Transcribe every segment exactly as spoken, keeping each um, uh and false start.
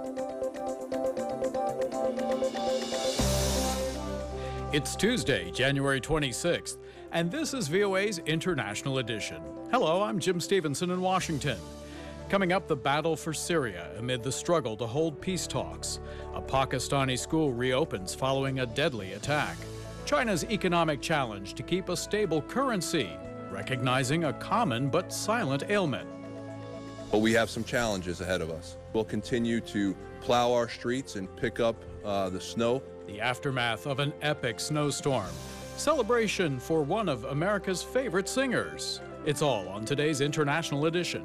It's Tuesday, January twenty-sixth, and this is V O A's International Edition. Hello, I'm Jim Stevenson in Washington. Coming up, the battle for Syria amid the struggle to hold peace talks. A Pakistani school reopens following a deadly attack. China's economic challenge to keep a stable currency, recognizing a common but silent ailment. But we have some challenges ahead of us. We'll continue to plow our streets and pick up uh, the snow. The aftermath of an epic snowstorm. Celebration for one of America's favorite singers. It's all on today's International Edition.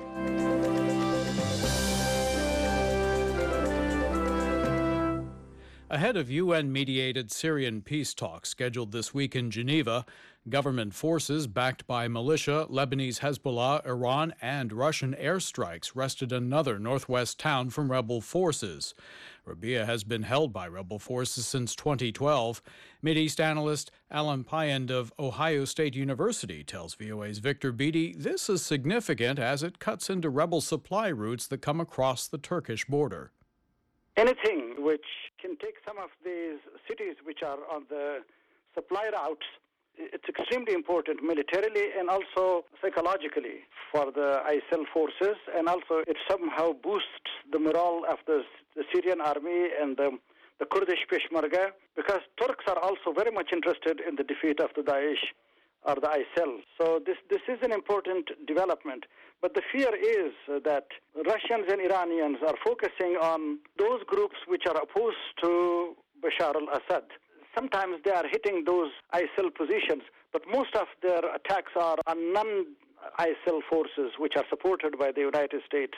Ahead of U N-mediated Syrian peace talks scheduled this week in Geneva, government forces backed by militia, Lebanese Hezbollah, Iran, and Russian airstrikes wrested another northwest town from rebel forces. Rabia has been held by rebel forces since twenty twelve. Mideast analyst Alan Pyend of Ohio State University tells V O A's Victor Beatty this is significant as it cuts into rebel supply routes that come across the Turkish border. Anything which can take some of these cities which are on the supply routes, it's extremely important militarily and also psychologically for the I S L forces, and also it somehow boosts the morale of the, the Syrian army and the, the Kurdish Peshmerga, because Turks are also very much interested in the defeat of the Daesh or the I S L. So this, this is an important development. But the fear is that Russians and Iranians are focusing on those groups which are opposed to Bashar al-Assad. Sometimes they are hitting those I S L positions, but most of their attacks are on non-I S L forces which are supported by the United States.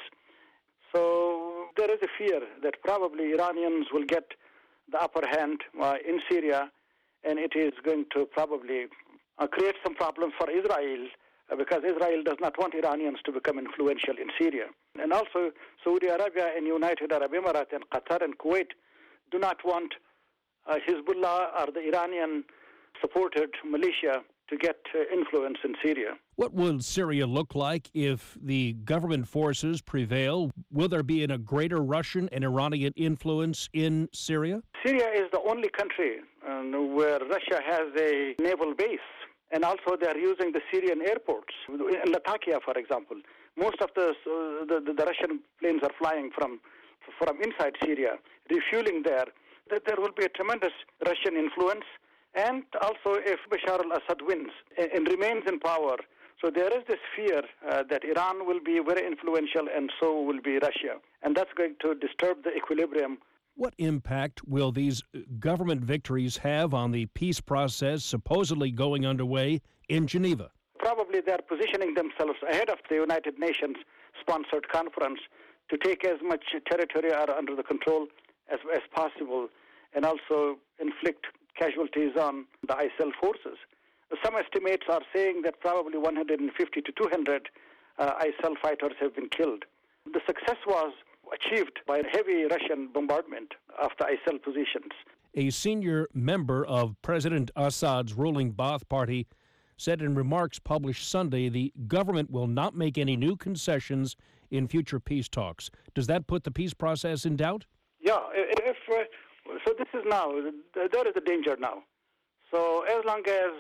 So there is a fear that probably Iranians will get the upper hand uh, in Syria, and it is going to probably uh, create some problems for Israel, uh, because Israel does not want Iranians to become influential in Syria. And also Saudi Arabia and United Arab Emirates and Qatar and Kuwait do not want uh, Hezbollah or the Iranian-supported militia to get uh, influence in Syria. What will Syria look like if the government forces prevail? Will there be a greater Russian and Iranian influence in Syria? Syria is the only country uh, where Russia has a naval base, and also they are using the Syrian airports. In Latakia, for example, most of the, uh, the, the Russian planes are flying from, from inside Syria, refueling there. There will be a tremendous Russian influence. And also if Bashar al-Assad wins and remains in power, so there is this fear uh, that Iran will be very influential and so will be Russia. And that's going to disturb the equilibrium. What impact will these government victories have on the peace process supposedly going underway in Geneva? Probably they're positioning themselves ahead of the United Nations-sponsored conference to take as much territory under the control as, as possible, and also inflict casualties on the I S L forces. Some estimates are saying that probably one hundred fifty to two hundred uh, I S L fighters have been killed. The success was achieved by heavy Russian bombardment of the I S L positions. A senior member of President Assad's ruling Ba'ath Party said in remarks published Sunday the government will not make any new concessions in future peace talks. Does that put the peace process in doubt? Yeah, if... Uh, So this is now, there is a danger now. So as long as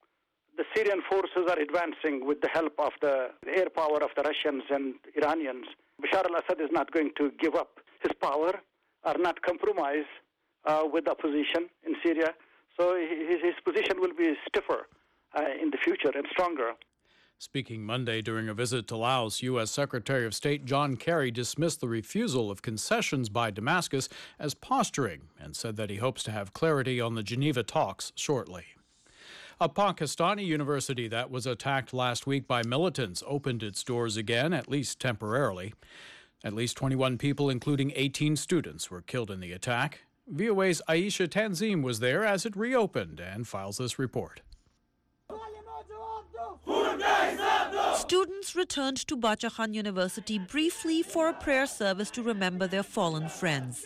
the Syrian forces are advancing with the help of the air power of the Russians and Iranians, Bashar al-Assad is not going to give up his power or not compromise uh, with the opposition in Syria. So his, his position will be stiffer uh, in the future and stronger. Speaking Monday during a visit to Laos, U S Secretary of State John Kerry dismissed the refusal of concessions by Damascus as posturing and said that he hopes to have clarity on the Geneva talks shortly. A Pakistani university that was attacked last week by militants opened its doors again, at least temporarily. At least twenty-one people, including eighteen students, were killed in the attack. V O A's Aisha Tanzim was there as it reopened and files this report. Students returned to Bacha Khan University briefly for a prayer service to remember their fallen friends.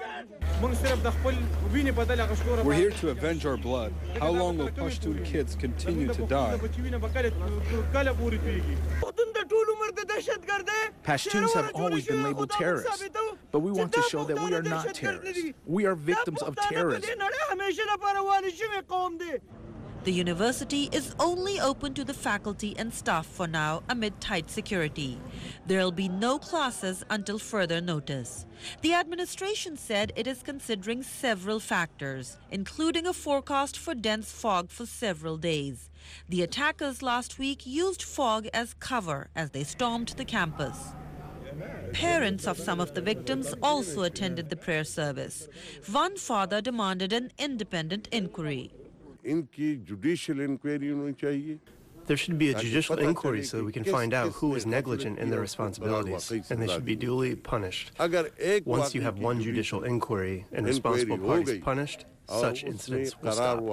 We're here to avenge our blood. How long will Pashtun kids continue to die? Pashtuns have always been labeled terrorists, but we want to show that we are not terrorists. We are victims of terrorism. The university is only open to the faculty and staff for now amid tight security. There'll be no classes until further notice. The administration said it is considering several factors, including a forecast for dense fog for several days. The attackers last week used fog as cover as they stormed the campus. Parents of some of the victims also attended the prayer service. One father demanded an independent inquiry. There should be a judicial inquiry so that we can find out who was negligent in their responsibilities, and they should be duly punished. Once you have one judicial inquiry and responsible parties punished, such incidents will stop.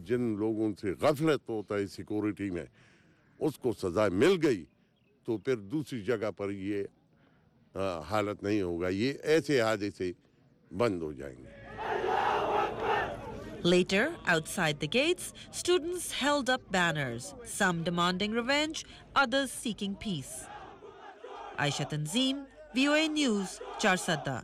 Later, outside the gates, students held up banners, some demanding revenge, others seeking peace. Aisha Tanzim, V O A News, Charsadda.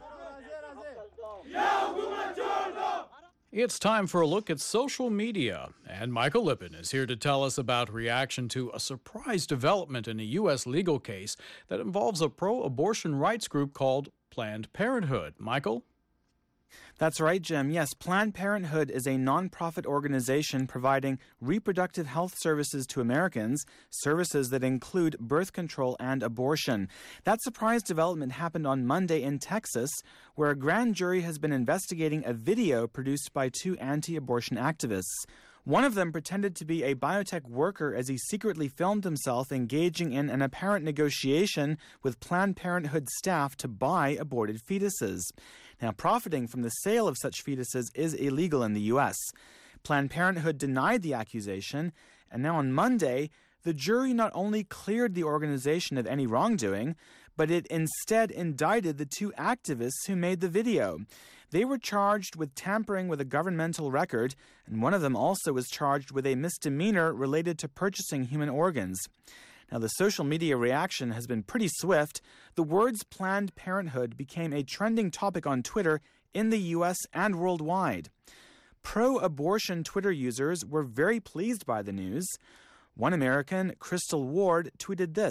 It's time for a look at social media, and Michael Lippin is here to tell us about reaction to a surprise development in a U S legal case that involves a pro-abortion rights group called Planned Parenthood. Michael? That's right, Jim. Yes, Planned Parenthood is a nonprofit organization providing reproductive health services to Americans, services that include birth control and abortion. That surprise development happened on Monday in Texas, where a grand jury has been investigating a video produced by two anti-abortion activists. One of them pretended to be a biotech worker as he secretly filmed himself engaging in an apparent negotiation with Planned Parenthood staff to buy aborted fetuses. Now, profiting from the sale of such fetuses is illegal in the U S. Planned Parenthood denied the accusation, and now on Monday, the jury not only cleared the organization of any wrongdoing, but it instead indicted the two activists who made the video. They were charged with tampering with a governmental record, and one of them also was charged with a misdemeanor related to purchasing human organs. Now, the social media reaction has been pretty swift. The words Planned Parenthood became a trending topic on Twitter in the U S and worldwide. Pro-abortion Twitter users were very pleased by the news. One American, Crystal Ward, tweeted this: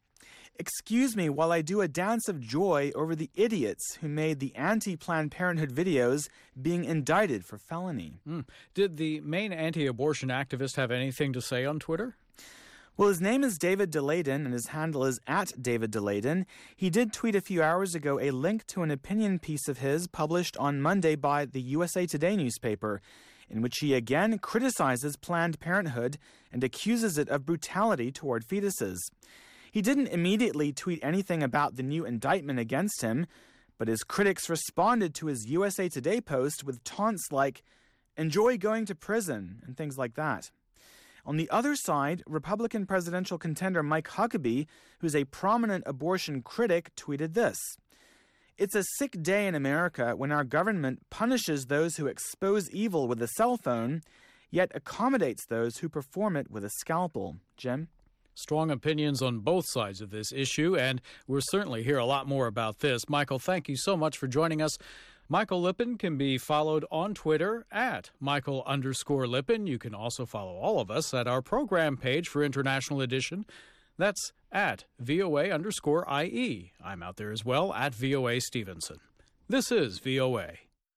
"Excuse me while I do a dance of joy over the idiots who made the anti-Planned Parenthood videos being indicted for felony." Mm. Did the main anti-abortion activist have anything to say on Twitter? Well, his name is David Daleiden, and his handle is at David Daleiden. He did tweet a few hours ago a link to an opinion piece of his published on Monday by the U S A Today newspaper, in which he again criticizes Planned Parenthood and accuses it of brutality toward fetuses. He didn't immediately tweet anything about the new indictment against him, but his critics responded to his U S A Today post with taunts like, "Enjoy going to prison," and things like that. On the other side, Republican presidential contender Mike Huckabee, who's a prominent abortion critic, tweeted this: "It's a sick day in America when our government punishes those who expose evil with a cell phone, yet accommodates those who perform it with a scalpel." Jim? Strong opinions on both sides of this issue, and we'll certainly hear a lot more about this. Michael, thank you so much for joining us. Michael Lippin can be followed on Twitter at Michael underscore Lippin. You can also follow all of us at our program page for International Edition. That's at V O A underscore I E. I'm out there as well at V O A Stevenson. This is V O A.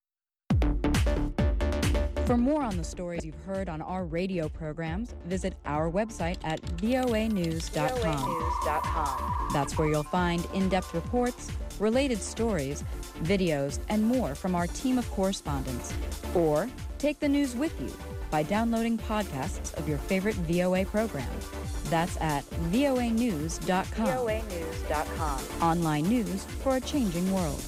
For more on the stories you've heard on our radio programs, visit our website at V O A news dot com. That's where you'll find in-depth reports, related stories, videos, and more from our team of correspondents. Or take the news with you by downloading podcasts of your favorite V O A program. That's at V O A news dot com. V O A news dot com. Online news for a changing world.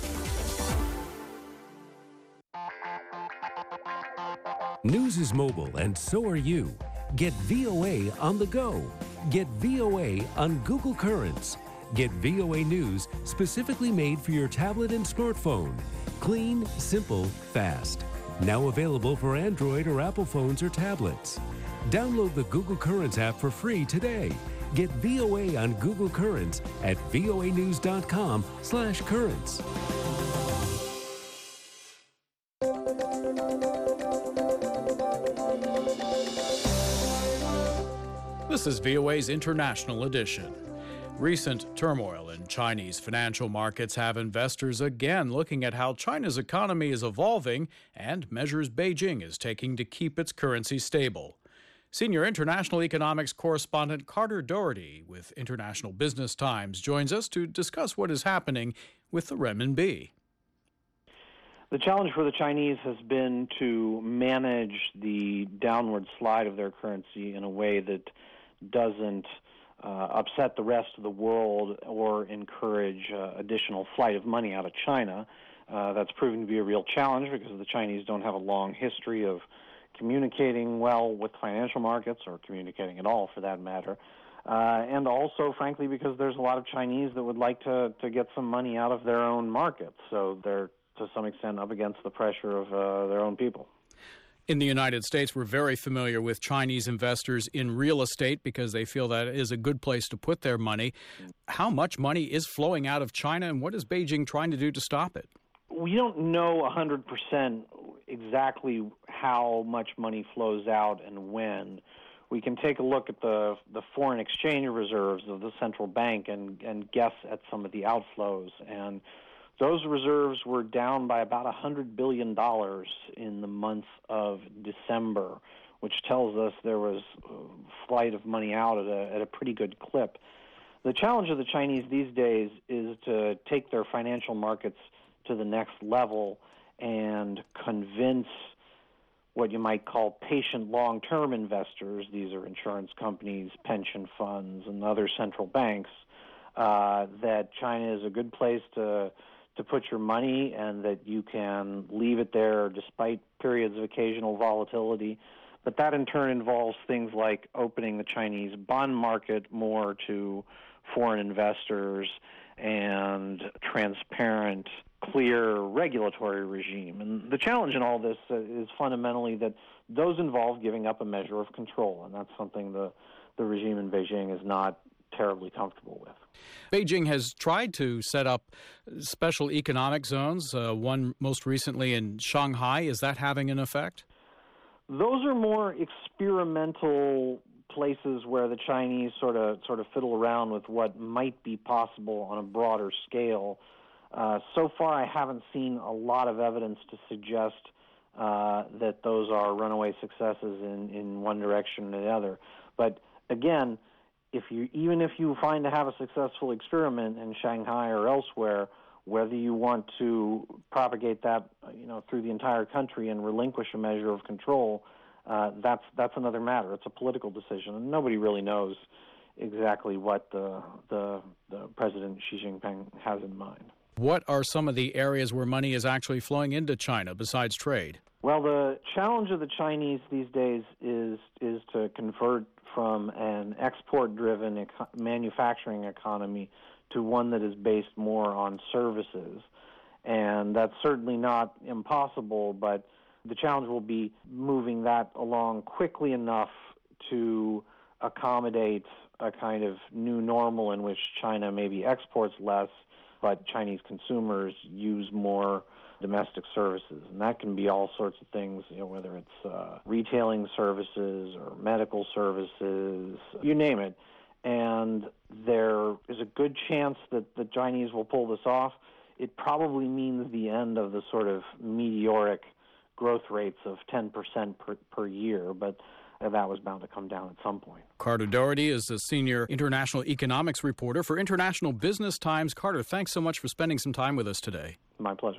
News is mobile, and so are you. Get V O A on the go. Get V O A on Google Currents. Get V O A News specifically made for your tablet and smartphone. Clean, simple, fast. Now available for Android or Apple phones or tablets. Download the Google Currents app for free today. Get V O A on Google Currents at V O A news dot com slash currents. This is V O A's International Edition. Recent turmoil in Chinese financial markets have investors again looking at how China's economy is evolving and measures Beijing is taking to keep its currency stable. Senior international economics correspondent Carter Doherty with International Business Times joins us to discuss what is happening with the renminbi. The challenge for the Chinese has been to manage the downward slide of their currency in a way that doesn't uh, upset the rest of the world or encourage uh, additional flight of money out of China. Uh, that's proving to be a real challenge because the Chinese don't have a long history of communicating well with financial markets, or communicating at all for that matter. Uh, and also, frankly, because there's a lot of Chinese that would like to, to get some money out of their own markets. So they're, to some extent, up against the pressure of uh, their own people. In the United States, we're very familiar with Chinese investors in real estate because they feel that is a good place to put their money. How much money is flowing out of China, and what is Beijing trying to do to stop it? We don't know one hundred percent exactly how much money flows out and when. We can take a look at the the foreign exchange reserves of the central bank and, and guess at some of the outflows. And those reserves were down by about one hundred billion dollars in the month of December, which tells us there was a flight of money out at a, at a pretty good clip. The challenge of the Chinese these days is to take their financial markets to the next level and convince what you might call patient long-term investors, these are insurance companies, pension funds, and other central banks, uh, that China is a good place to to put your money and that you can leave it there despite periods of occasional volatility. But that in turn involves things like opening the Chinese bond market more to foreign investors and transparent, clear regulatory regime. And the challenge in all this uh, is fundamentally that those involve giving up a measure of control, and that's something the, the regime in Beijing is not terribly comfortable with. Beijing has tried to set up special economic zones, uh, one most recently in Shanghai. Is that having an effect? Those are more experimental places where the Chinese sort of sort of fiddle around with what might be possible on a broader scale. Uh, so far, I haven't seen a lot of evidence to suggest uh, that those are runaway successes in, in one direction or the other. But again, if you even if you find to have a successful experiment in Shanghai or elsewhere, whether you want to propagate that, you know, through the entire country and relinquish a measure of control, uh, that's that's another matter. It's a political decision, and nobody really knows exactly what the the, the President Xi Jinping has in mind. What are some of the areas where money is actually flowing into China besides trade? Well, the challenge of the Chinese these days is is to convert from an export-driven eco- manufacturing economy to one that is based more on services. And that's certainly not impossible, but the challenge will be moving that along quickly enough to accommodate a kind of new normal in which China maybe exports less, but Chinese consumers use more domestic services. And that can be all sorts of things, you know, whether it's uh, retailing services or medical services, you name it. And there is a good chance that the Chinese will pull this off. It probably means the end of the sort of meteoric growth rates of ten percent per, per year, but that was bound to come down at some point. Carter Doherty is the senior international economics reporter for International Business Times. Carter, thanks so much for spending some time with us today. My pleasure.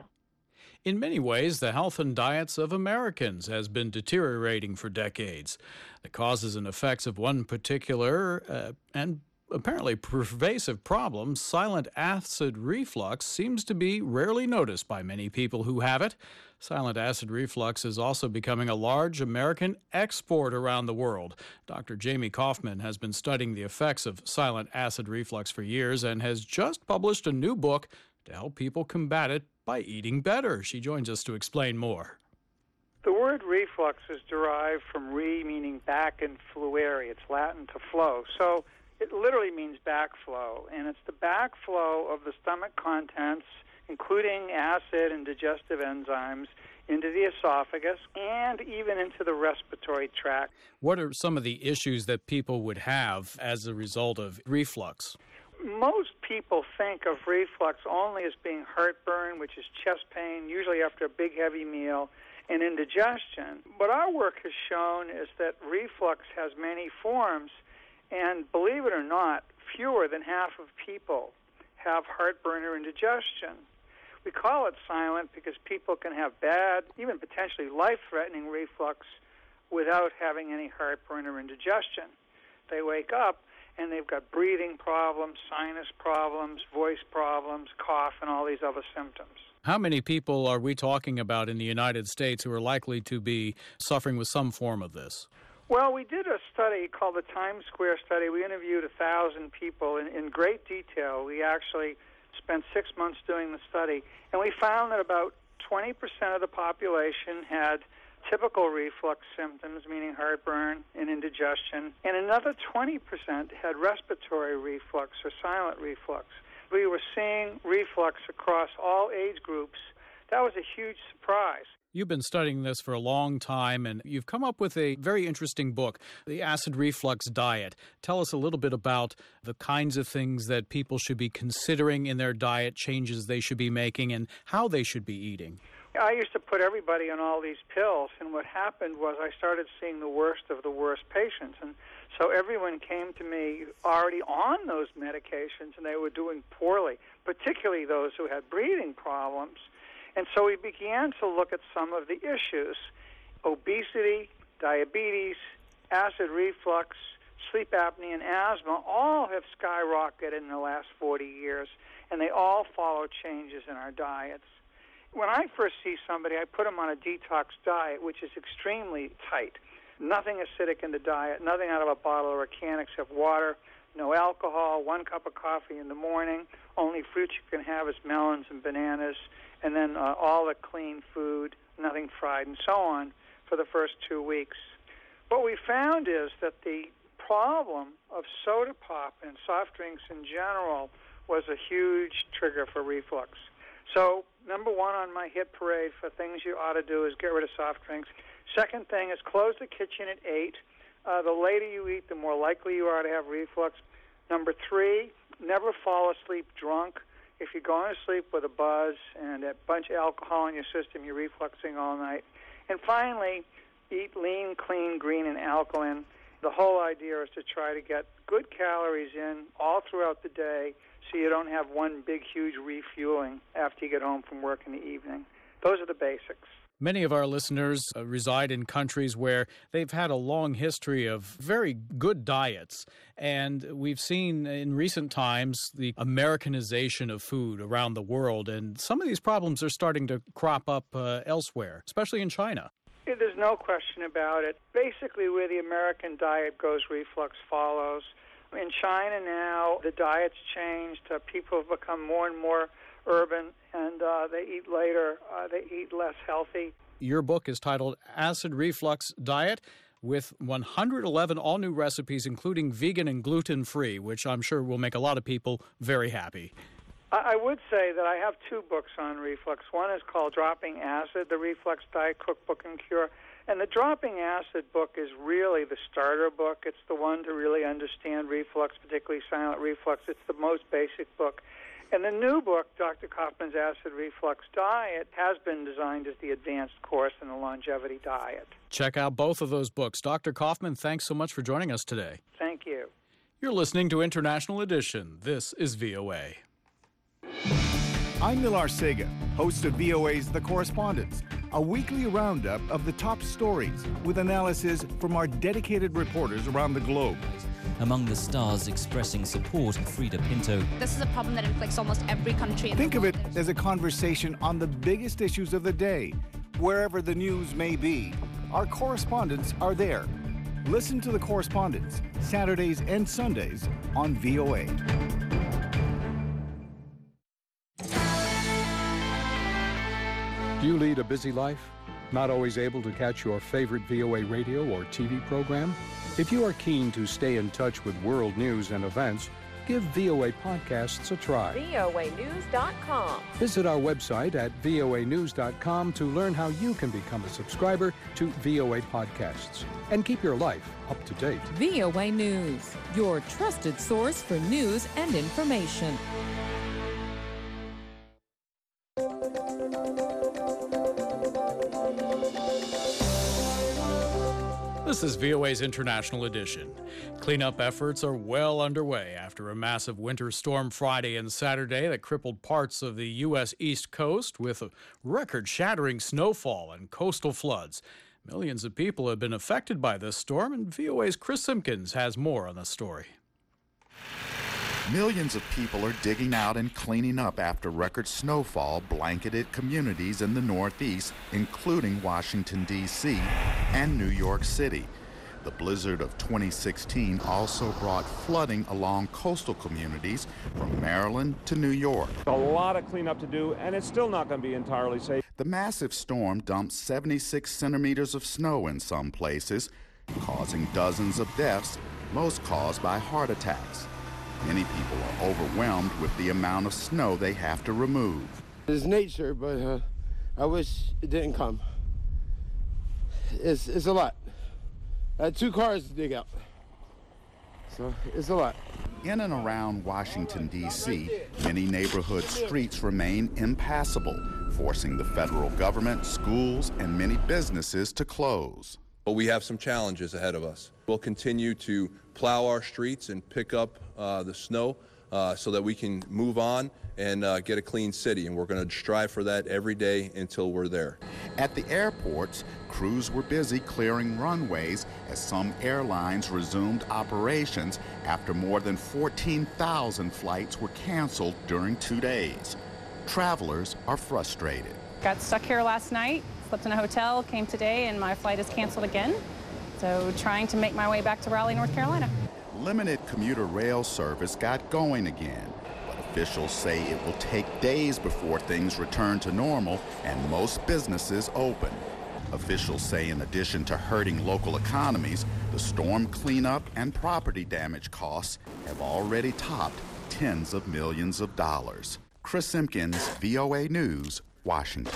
In many ways, the health and diets of Americans has been deteriorating for decades. The causes and effects of one particular uh, and apparently pervasive problem, silent acid reflux, seems to be rarely noticed by many people who have it. Silent acid reflux is also becoming a large American export around the world. Doctor Jamie Kaufman has been studying the effects of silent acid reflux for years and has just published a new book to help people combat it by eating better. She joins us to explain more. The word reflux is derived from re, meaning back, and fluere. It's Latin to flow. So it literally means backflow, and it's the backflow of the stomach contents including acid and digestive enzymes, into the esophagus and even into the respiratory tract. What are some of the issues that people would have as a result of reflux? Most people think of reflux only as being heartburn, which is chest pain, usually after a big, heavy meal, and indigestion. What our work has shown is that reflux has many forms, and believe it or not, fewer than half of people have heartburn or indigestion. We call it silent because people can have bad, even potentially life-threatening reflux without having any heartburn or indigestion. They wake up and they've got breathing problems, sinus problems, voice problems, cough, and all these other symptoms. How many people are we talking about in the United States who are likely to be suffering with some form of this? Well, we did a study called the Times Square study. We interviewed one thousand people in, in great detail. We actually spent six months doing the study, and we found that about twenty percent of the population had typical reflux symptoms, meaning heartburn and indigestion, and another twenty percent had respiratory reflux or silent reflux. We were seeing reflux across all age groups. That was a huge surprise. You've been studying this for a long time, and you've come up with a very interesting book, The Acid Reflux Diet. Tell us a little bit about the kinds of things that people should be considering in their diet, changes they should be making, and how they should be eating. I used to put everybody on all these pills, and what happened was I started seeing the worst of the worst patients. And so everyone came to me already on those medications, and they were doing poorly, particularly those who had breathing problems. And so we began to look at some of the issues. Obesity, diabetes, acid reflux, sleep apnea, and asthma all have skyrocketed in the last forty years, and they all follow changes in our diets. When I first see somebody, I put them on a detox diet, which is extremely tight. Nothing acidic in the diet, nothing out of a bottle or a can except water, no alcohol, one cup of coffee in the morning. Only fruits you can have is melons and bananas, and then uh, all the clean food, nothing fried, and so on for the first two weeks. What we found is that the problem of soda pop and soft drinks in general was a huge trigger for reflux. So number one on my hit parade for things you ought to do is get rid of soft drinks. Second thing is close the kitchen at eight. Uh, the later you eat, the more likely you are to have reflux. Number three, never fall asleep drunk. If you're going to sleep with a buzz and a bunch of alcohol in your system, you're refluxing all night. And finally, eat lean, clean, green, and alkaline. The whole idea is to try to get good calories in all throughout the day so you don't have one big, huge refueling after you get home from work in the evening. Those are the basics. Many of our listeners uh, reside in countries where they've had a long history of very good diets. And we've seen in recent times the Americanization of food around the world. And some of these problems are starting to crop up uh, elsewhere, especially in China. There's no question about it. Basically, where the American diet goes, reflux follows. In China now, the diet's changed. Uh, people have become more and more urban, and uh, they eat later. Uh, they eat less healthy. Your book is titled Acid Reflux Diet, with one hundred eleven all-new recipes, including vegan and gluten-free, which I'm sure will make a lot of people very happy. I, I would say that I have two books on reflux. One is called Dropping Acid, the Reflux Diet Cookbook and Cure. And the Dropping Acid book is really the starter book. It's the one to really understand reflux, particularly silent reflux. It's the most basic book. And the new book, Doctor Kaufman's Acid Reflux Diet, has been designed as the advanced course in the longevity diet. Check out both of those books. Doctor Kaufman, thanks so much for joining us today. Thank you. You're listening to International Edition. This is V O A. I'm Millar Sega, host of V O A's The Correspondents, a weekly roundup of the top stories with analysis from our dedicated reporters around the globe. Among the stars expressing support, Frida Pinto. This is a problem that inflicts almost every country in Think the of world. it as a conversation on the biggest issues of the day. Wherever the news may be, our correspondents are there. Listen to The Correspondents, Saturdays and Sundays on V O A. Do you lead a busy life? Not always able to catch your favorite V O A radio or T V program? If you are keen to stay in touch with world news and events, give V O A Podcasts a try. V O A news dot com. Visit our website at V O A news dot com to learn how you can become a subscriber to V O A Podcasts and keep your life up to date. V O A News, your trusted source for news and information. This is V O A's International Edition. Cleanup efforts are well underway after a massive winter storm Friday and Saturday that crippled parts of the U S East Coast with a record-shattering snowfall and coastal floods. Millions of people have been affected by this storm, and V O A's Chris Simpkins has more on the story. Millions of people are digging out and cleaning up after record snowfall blanketed communities in the Northeast, including Washington, D C and New York City. The blizzard of twenty sixteen also brought flooding along coastal communities from Maryland to New York. A lot of cleanup to do, and it's still not going to be entirely safe. The massive storm dumped seventy-six centimeters of snow in some places, causing dozens of deaths, most caused by heart attacks. Many people are overwhelmed with the amount of snow they have to remove. It's nature, but uh, I wish it didn't come. It's, it's a lot. I had two cars to dig out, so it's a lot. In and around Washington, D C, many neighborhood streets remain impassable, forcing the federal government, schools, and many businesses to close. But we have some challenges ahead of us. We'll continue to plow our streets and pick up uh, the snow uh, so that we can move on and uh, get a clean city. And we're going to strive for that every day until we're there. At the airports, crews were busy clearing runways as some airlines resumed operations after more than fourteen thousand flights were canceled during two days. Travelers are frustrated. Got stuck here last night, slept in a hotel, came today, and my flight is canceled again. So trying to make my way back to Raleigh, North Carolina. Limited commuter rail service got going again, but officials say it will take days before things return to normal and most businesses open. Officials say in addition to hurting local economies, the storm cleanup and property damage costs have already topped tens of millions of dollars. Chris Simpkins, V O A News, Washington.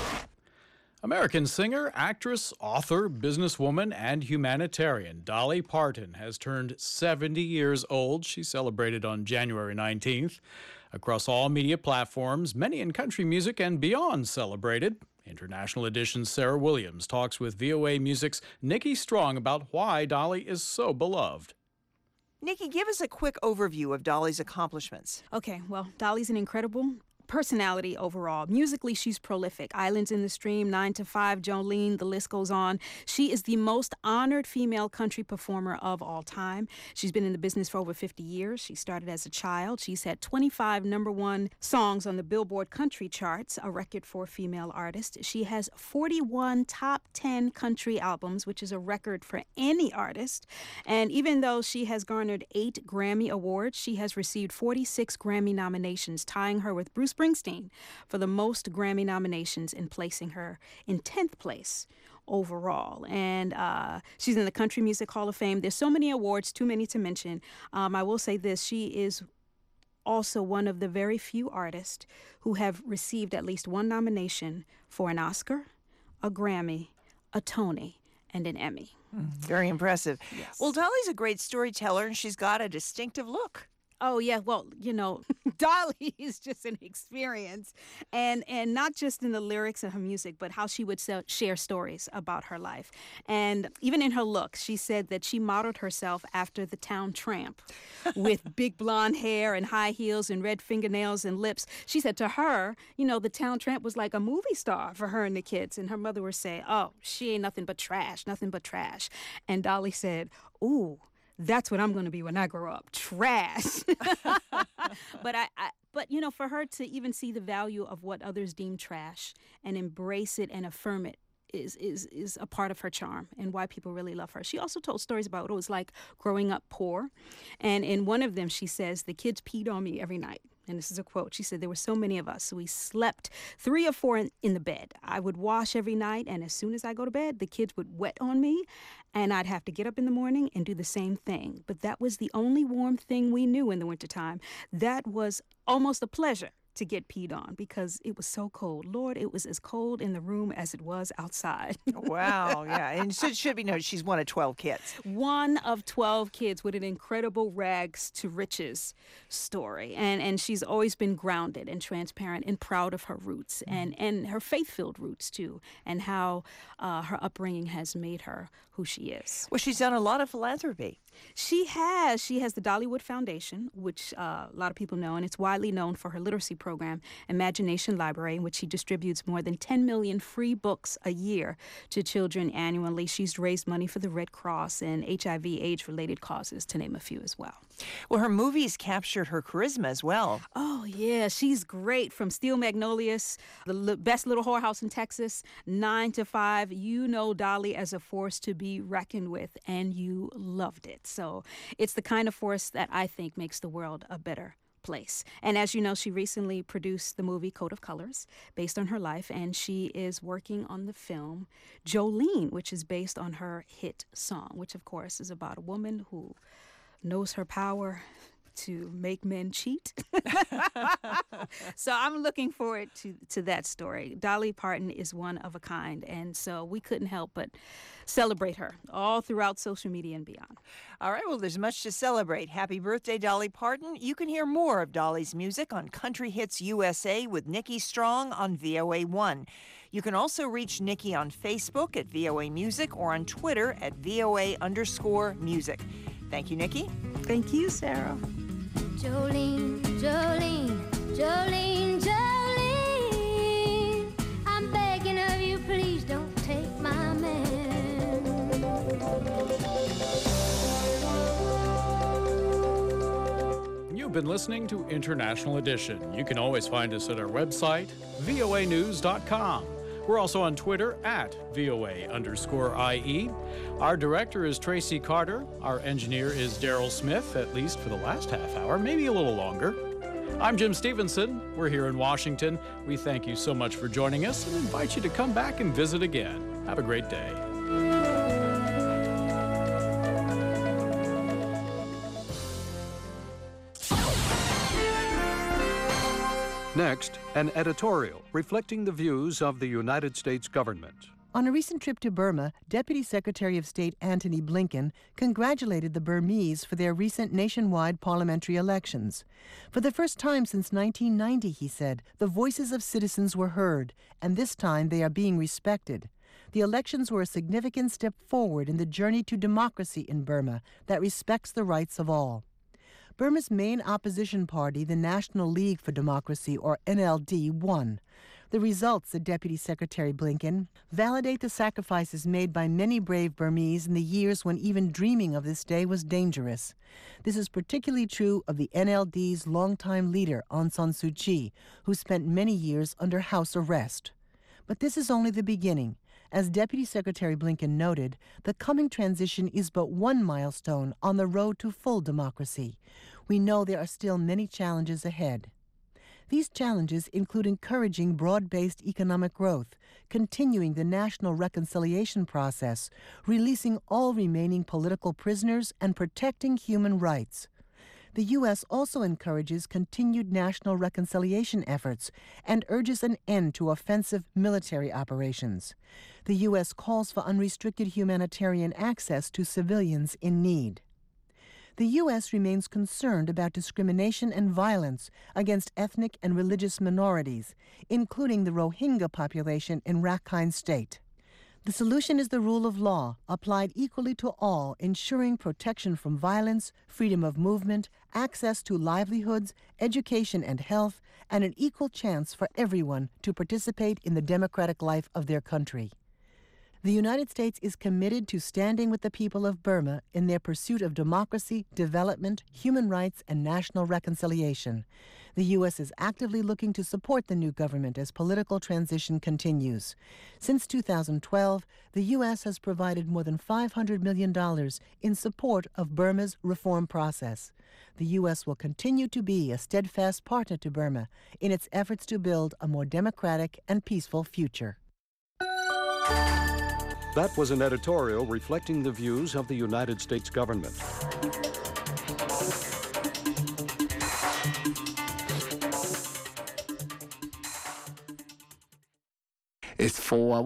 American singer, actress, author, businesswoman, and humanitarian Dolly Parton has turned seventy years old. She celebrated on January nineteenth. Across all media platforms, many in country music and beyond celebrated. International Edition's Sarah Williams talks with V O A Music's Nikki Strong about why Dolly is so beloved. Nikki, give us a quick overview of Dolly's accomplishments. Okay, well, Dolly's an incredible personality overall. Musically, she's prolific. Islands in the Stream, nine to five, Jolene, the list goes on. She is the most honored female country performer of all time. She's been in the business for over fifty years. She started as a child. She's had twenty-five number one songs on the Billboard country charts, a record for a female artist. She has forty-one top ten country albums, which is a record for any artist. And even though she has garnered eight Grammy Awards, she has received forty-six Grammy nominations, tying her with Bruce Springsteen for the most Grammy nominations and placing her in tenth place overall. And uh, she's in the Country Music Hall of Fame. There's so many awards, too many to mention. Um, I will say this, she is also one of the very few artists who have received at least one nomination for an Oscar, a Grammy, a Tony, and an Emmy. Mm, very impressive. Yes. Well, Dolly's a great storyteller, and she's got a distinctive look. Oh, yeah. Well, you know, Dolly is just an experience. And and not just in the lyrics of her music, but how she would sell, share stories about her life. And even in her look, she said that she modeled herself after the town tramp with big blonde hair and high heels and red fingernails and lips. She said to her, you know, the town tramp was like a movie star for her and the kids. And her mother would say, oh, she ain't nothing but trash, nothing but trash. And Dolly said, ooh, that's what I'm going to be when I grow up, trash. but I, I, but you know, for her to even see the value of what others deem trash and embrace it and affirm it is is is a part of her charm and why people really love her. She also told stories about what it was like growing up poor, and in one of them, she says the kids peed on me every night. And this is a quote. She said, there were so many of us, so we slept three or four in, in the bed. I would wash every night, and as soon as I go to bed, the kids would wet on me, and I'd have to get up in the morning and do the same thing. But that was the only warm thing we knew in the wintertime. That was almost a pleasure to get peed on because it was so cold. Lord, it was as cold in the room as it was outside. Wow, yeah. And so it should be noted she's one of twelve kids. One of twelve kids with an incredible rags to riches story. And and she's always been grounded and transparent and proud of her roots and, and her faith-filled roots, too, and how uh, her upbringing has made her who she is. Well, she's done a lot of philanthropy. She has. She has the Dollywood Foundation, which uh, a lot of people know, and it's widely known for her literacy program, Imagination Library, in which she distributes more than ten million free books a year to children annually. She's raised money for the Red Cross and H I V AIDS-related causes, to name a few as well. Well, her movies captured her charisma as well. Oh, yeah, she's great. From Steel Magnolias, The L- Best Little Whorehouse in Texas, Nine to Five. You know Dolly as a force to be reckoned with, and you loved it. So it's the kind of force that I think makes the world a better place. And as you know, she recently produced the movie Code of Colors, based on her life, and she is working on the film Jolene, which is based on her hit song, which, of course, is about a woman who knows her power to make men cheat. So I'm looking forward to, to that story. Dolly Parton is one of a kind, and so we couldn't help but celebrate her all throughout social media and beyond. All right, well, there's much to celebrate. Happy birthday, Dolly Parton. You can hear more of Dolly's music on Country Hits U S A with Nikki Strong on V O A one. You can also reach Nikki on Facebook at V O A Music or on Twitter at V O A underscore music. Thank you, Nikki. Thank you, Sarah. Jolene, Jolene, Jolene, Jolene, I'm begging of you, please don't take my man. You've been listening to International Edition. You can always find us at our website, V O A news dot com. We're also on Twitter at V O A underscore I E. Our director is Tracy Carter. Our engineer is Daryl Smith, at least for the last half hour, maybe a little longer. I'm Jim Stevenson. We're here in Washington. We thank you so much for joining us and invite you to come back and visit again. Have a great day. Next, an editorial reflecting the views of the United States government. On a recent trip to Burma, Deputy Secretary of State Antony Blinken congratulated the Burmese for their recent nationwide parliamentary elections. For the first time since nineteen ninety, he said, the voices of citizens were heard, and this time they are being respected. The elections were a significant step forward in the journey to democracy in Burma that respects the rights of all. Burma's main opposition party, the National League for Democracy, or N L D, won. The results, said Deputy Secretary Blinken, validate the sacrifices made by many brave Burmese in the years when even dreaming of this day was dangerous. This is particularly true of the N L D's longtime leader, Aung San Suu Kyi, who spent many years under house arrest. But this is only the beginning. As Deputy Secretary Blinken noted, the coming transition is but one milestone on the road to full democracy. We know there are still many challenges ahead. These challenges include encouraging broad-based economic growth, continuing the national reconciliation process, releasing all remaining political prisoners, and protecting human rights. The U S also encourages continued national reconciliation efforts and urges an end to offensive military operations. The U S calls for unrestricted humanitarian access to civilians in need. The U S remains concerned about discrimination and violence against ethnic and religious minorities, including the Rohingya population in Rakhine State. The solution is the rule of law, applied equally to all, ensuring protection from violence, freedom of movement, access to livelihoods, education and health, and an equal chance for everyone to participate in the democratic life of their country. The United States is committed to standing with the people of Burma in their pursuit of democracy, development, human rights, and national reconciliation. The U S is actively looking to support the new government as political transition continues. Since two thousand twelve, the U S has provided more than five hundred million dollars in support of Burma's reform process. The U S will continue to be a steadfast partner to Burma in its efforts to build a more democratic and peaceful future. That was an editorial reflecting the views of the United States government. It's four